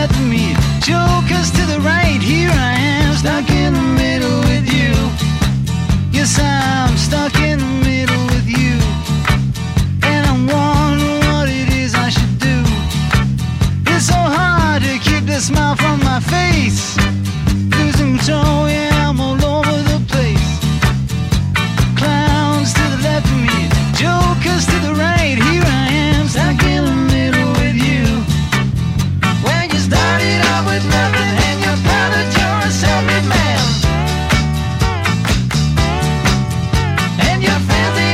left of me, jokers to the right. Here I am, stuck in the middle with you. Yes, I'm stuck in the middle with you. And I'm wondering what it is I should do. It's so hard to keep the smile from my face. Losing control, yeah, I'm all over the place. Clowns to the left of me, jokers to the right. Here I am, stuck in the middle with you. When you started out with nothing and you found that you're a self-made man, and your friends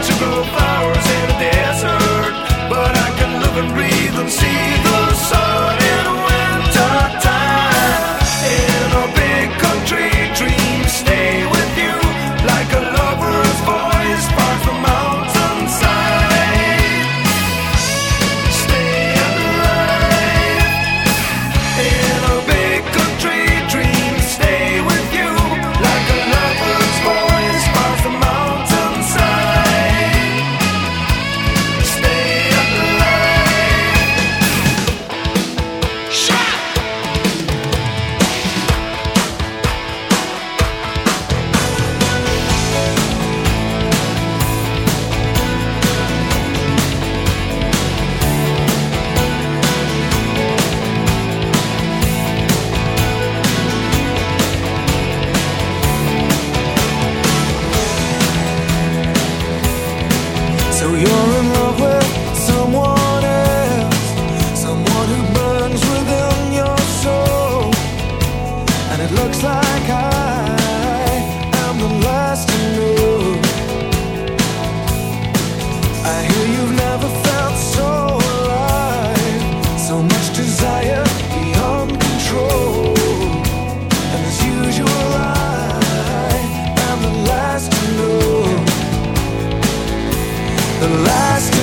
to grow flowers in a desert, but I can live and breathe and see the sun in winter time. In a big country, dreams stay with you like a lover's voice far from mountainside. Stay alive. In a big country, dreams stay with you like a lover's voice far from mountainside. Stay alive. Shot! So you're in love with someone else, someone who burns within your soul, and it looks like I am the last to know. I hear you've never felt so alive, so much desire beyond control, and as usual I am the last to know. The last